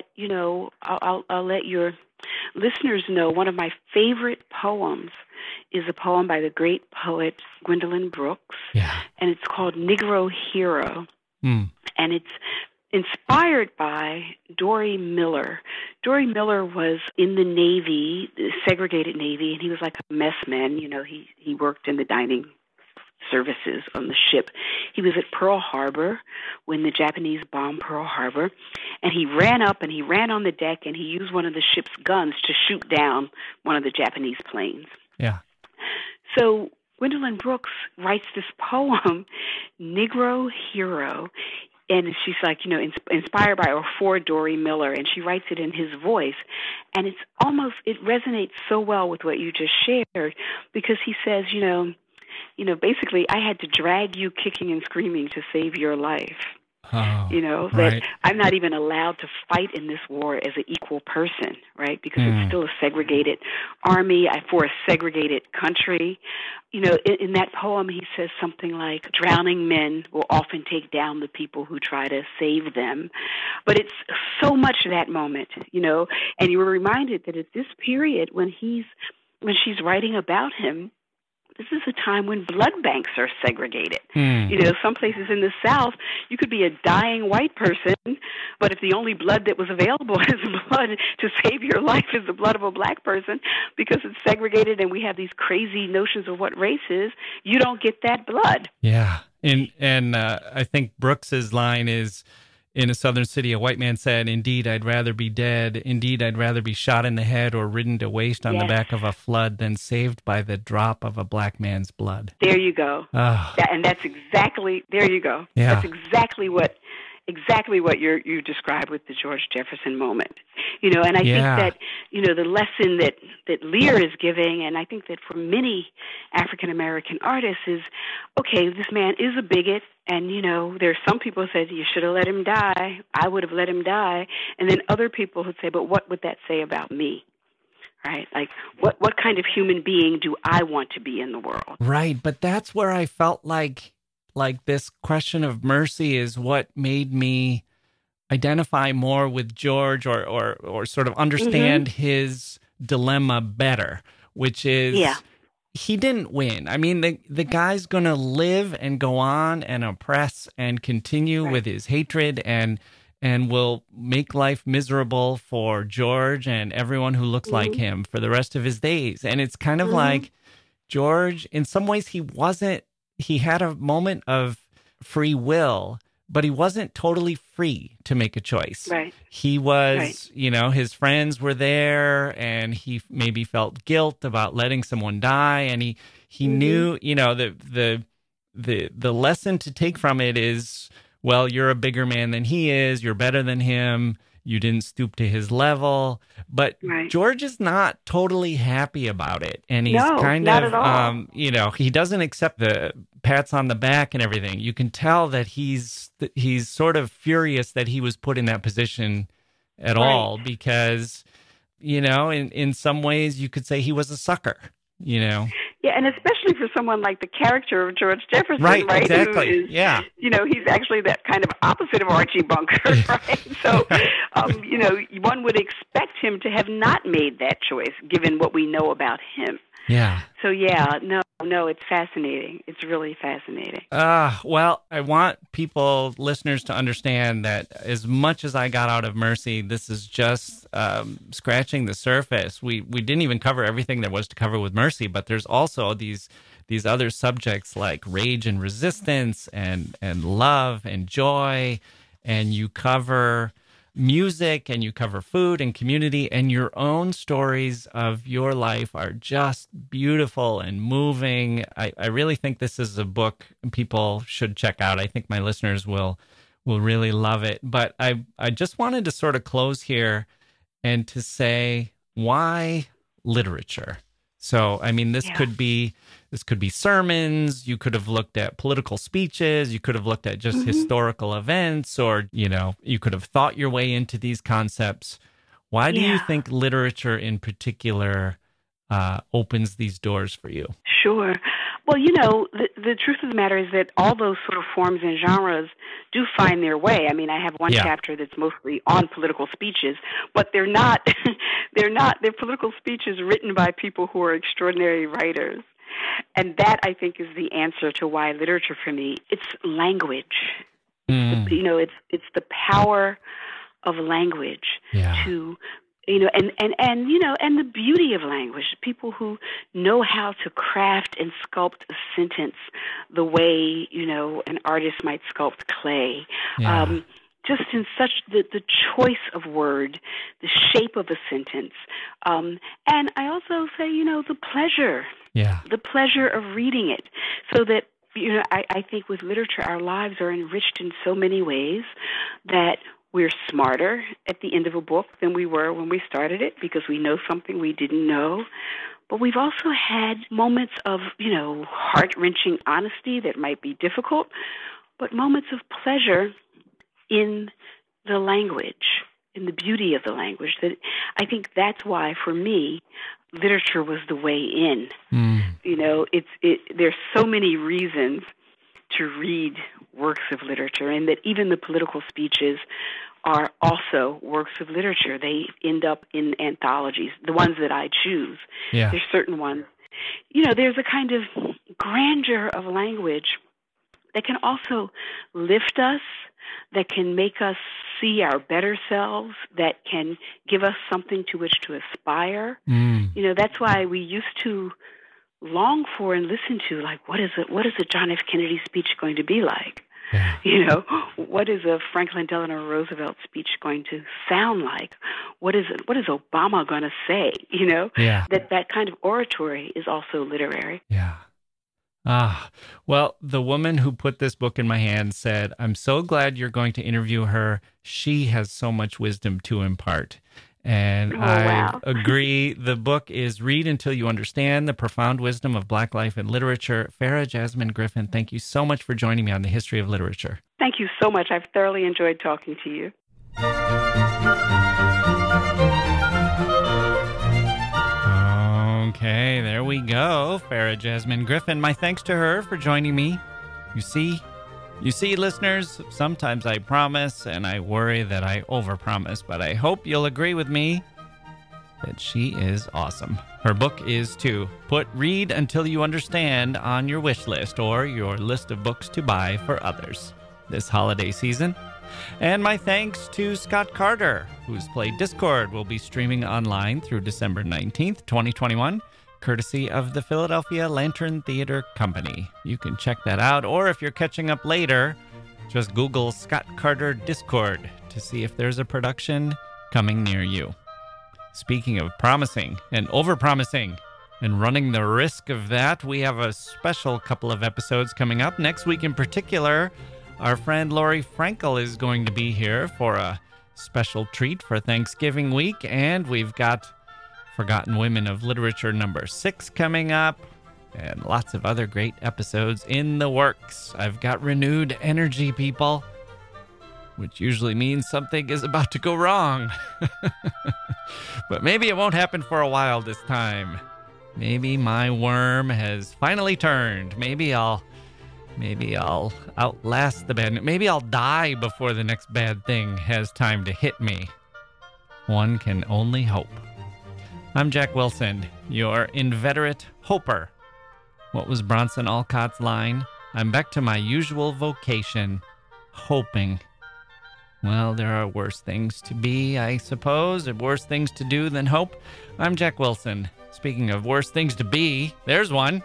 I'll let your listeners know. One of my favorite poems is a poem by the great poet Gwendolyn Brooks, and it's called Negro Hero. And it's inspired by Dory Miller. Dory Miller was in the Navy, the segregated Navy, and he was like a messman. He worked in the dining services on the ship. He was at Pearl Harbor when the Japanese bombed Pearl Harbor, and he ran up and he ran on the deck and he used one of the ship's guns to shoot down one of the Japanese planes. Yeah. So Gwendolyn Brooks writes this poem, Negro Hero, and she's like, inspired by or for Dory Miller, and she writes it in his voice. And it resonates so well with what you just shared, because he says, basically, I had to drag you kicking and screaming to save your life. That I'm not even allowed to fight in this war as an equal person, right? Because it's still a segregated army for a segregated country. In that poem, he says something like, drowning men will often take down the people who try to save them. But it's so much that moment, and you were reminded that at this period when she's writing about him, this is a time when blood banks are segregated. Some places in the South, you could be a dying white person, but if the only blood that was available as blood to save your life is the blood of a black person, because it's segregated and we have these crazy notions of what race is, you don't get that blood. Yeah. And I think Brooks's line is, in a southern city, a white man said, indeed, I'd rather be dead. Indeed, I'd rather be shot in the head or ridden to waste on the back of a flood than saved by the drop of a black man's blood. There you go. Oh. And that's exactly, there you go. Yeah. That's exactly what you described with the George Jefferson moment. And I think that, the lesson that Lear is giving, and I think that for many African-American artists is, okay, this man is a bigot, and, there's some people who said, you should have let him die. I would have let him die. And then other people who say, but what would that say about me? Right? Like, what kind of human being do I want to be in the world? Right. But that's where I felt like this question of mercy is what made me identify more with George or sort of understand his dilemma better, which is he didn't win. I mean, the guy's going to live and go on and oppress and continue with his hatred and will make life miserable for George and everyone who looks like him for the rest of his days. And it's kind of like George, in some ways, he had a moment of free will, but he wasn't totally free to make a choice. Right. He was, his friends were there and he maybe felt guilt about letting someone die. And he knew, the lesson to take from it is, well, you're a bigger man than he is. You're better than him. You didn't stoop to his level. But George is not totally happy about it. And he's kind not of, at all. he doesn't accept the pats on the back and everything. You can tell that he's sort of furious that he was put in that position at all, because, in some ways you could say he was a sucker, Yeah, and especially for someone like the character of George Jefferson, right? Exactly. Who is, he's actually that kind of opposite of Archie Bunker, right? So, one would expect him to have not made that choice, given what we know about him. Yeah. So, no, it's fascinating. It's really fascinating. Well, I want listeners to understand that as much as I got out of Mercy, this is just scratching the surface. We didn't even cover everything there was to cover with Mercy, but there's also these other subjects like rage and resistance and love and joy, and you cover music, and you cover food and community, and your own stories of your life are just beautiful and moving. I really think this is a book people should check out. I think my listeners will really love it. But I just wanted to sort of close here and to say, why literature? So, I mean, this could be sermons. You could have looked at political speeches. You could have looked at just historical events, or, you could have thought your way into these concepts. Why do you think literature in particular opens these doors for you? Sure. Well, the truth of the matter is that all those sort of forms and genres do find their way. I mean, I have one chapter that's mostly on political speeches, but they're not, they're political speeches written by people who are extraordinary writers. And that, I think, is the answer to why literature for me. It's language. It's the power of language to, and the beauty of language. People who know how to craft and sculpt a sentence the way, an artist might sculpt clay. Yeah. Just in such the choice of word, the shape of a sentence. And I also say, the pleasure. Yeah. The pleasure of reading it. So that, I think with literature, our lives are enriched in so many ways that we're smarter at the end of a book than we were when we started it, because we know something we didn't know. But we've also had moments of, heart-wrenching honesty that might be difficult, but moments of pleasure in the language, in the beauty of the language. That I think that's why, for me, literature was the way in. There's so many reasons to read works of literature, and that even the political speeches are also works of literature. They end up in anthologies, the ones that I choose. Yeah. There's certain ones. There's a kind of grandeur of language that can also lift us, that can make us see our better selves, that can give us something to which to aspire. That's why we used to long for and listen to, like, what is a John F. Kennedy speech going to be like? Yeah. What is a Franklin Delano Roosevelt speech going to sound like? What is Obama going to say? That kind of oratory is also literary. Yeah. Well, the woman who put this book in my hand said, "I'm so glad you're going to interview her. She has so much wisdom to impart." And I agree. The book is Read Until You Understand: The Profound Wisdom of Black Life and Literature. Farah Jasmine Griffin, thank you so much for joining me on The History of Literature. Thank you so much. I've thoroughly enjoyed talking to you. Okay, there we go. Farah Jasmine Griffin. My thanks to her for joining me. You see, listeners, sometimes I promise and I worry that I overpromise, but I hope you'll agree with me that she is awesome. Her book is to put Read Until You Understand on your wish list or your list of books to buy for others this holiday season. And my thanks to Scott Carter, whose play Discord will be streaming online through December 19th, 2021, courtesy of the Philadelphia Lantern Theater Company. You can check that out, or if you're catching up later, just Google Scott Carter Discord to see if there's a production coming near you. Speaking of promising and overpromising and running the risk of that, we have a special couple of episodes coming up. Next week in particular, our friend Lori Frankel is going to be here for a special treat for Thanksgiving week, and we've got Forgotten Women of Literature number 6 coming up, and lots of other great episodes in the works. I've got renewed energy, people, which usually means something is about to go wrong. But maybe it won't happen for a while this time. Maybe my worm has finally turned. Maybe I'll outlast the bad. Maybe I'll die before the next bad thing has time to hit me. One can only hope. I'm Jack Wilson, your inveterate hoper. What was Bronson Alcott's line? I'm back to my usual vocation, hoping. Well, there are worse things to be, I suppose, and worse things to do than hope. I'm Jack Wilson. Speaking of worse things to be, there's one.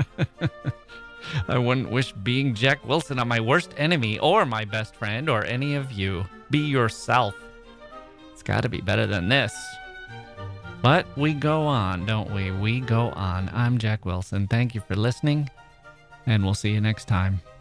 I wouldn't wish being Jack Wilson on my worst enemy or my best friend or any of you. Be yourself. It's got to be better than this. But we go on, don't we? We go on. I'm Jack Wilson. Thank you for listening, and we'll see you next time.